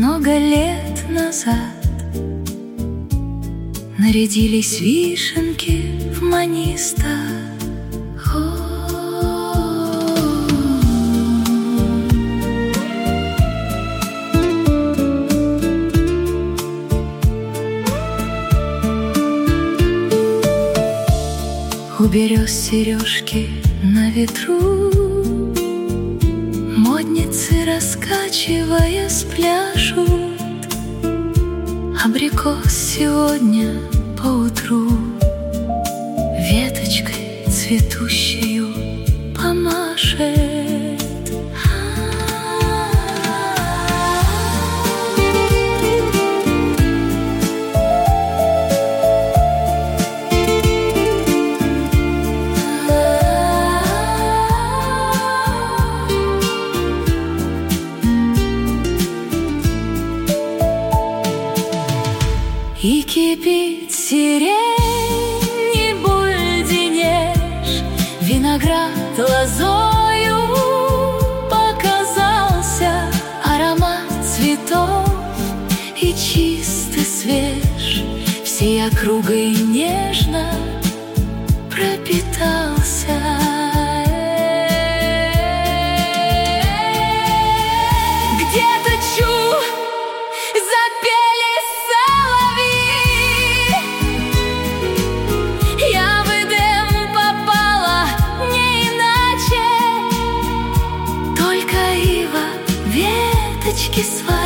много лет назад нарядились вишенки в маниста. У берез сережки на ветру, модницы, раскачиваясь, пляшут. Абрикос сегодня поутру веточкой цветущею помашет. И кипит сирень, и бульденеж, виноград лозою показался, аромат цветов и чистый свеж, всей округой нежно пропитался. Где-то чу запели соловьи, я в Эдем попала не иначе, только ива веточки свои